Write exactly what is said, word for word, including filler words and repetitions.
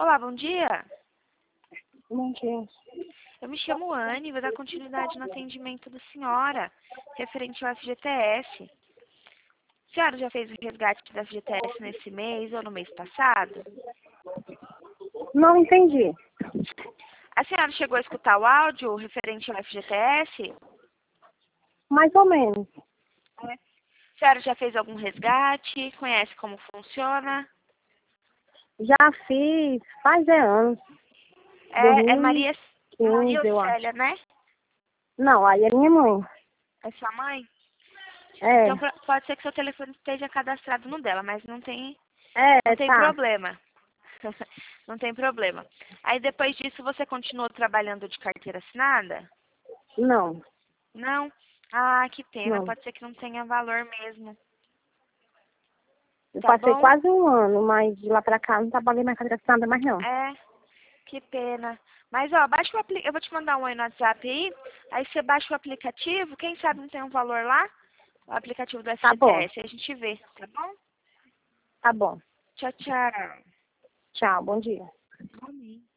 Olá, bom dia. Bom dia. Eu me chamo Anne e vou dar continuidade no atendimento da senhora, referente ao F G T S. A senhora já fez o resgate do F G T S nesse mês ou no mês passado? Não entendi. A senhora chegou a escutar o áudio referente ao F G T S? Mais ou menos. A senhora já fez algum resgate? Conhece como funciona? Já fiz faz é anos. É, é Maria, Maria dois mil e quinze, eu acho. Océlia, né? Não, aí é minha mãe. É sua mãe? É, Então pro- pode ser que seu telefone esteja cadastrado no dela, mas não tem, é, não tem tá. problema. Não tem problema. Aí depois disso você continuou trabalhando de carteira assinada? Não, Não? Ah, que pena. não. Pode ser que não tenha valor mesmo. Eu Tá passei bom? quase um ano, mas de lá pra cá não trabalhei mais com nada mais não. É, que pena. Mas ó, baixa o aplicativo. Eu vou te mandar um oi no WhatsApp aí. Aí você baixa o aplicativo. Quem sabe não tem um valor lá? O aplicativo do Tá bom, F G T S. Aí a gente vê, tá bom? tá bom. Tchau, tchau. Tchau, bom dia. Amém.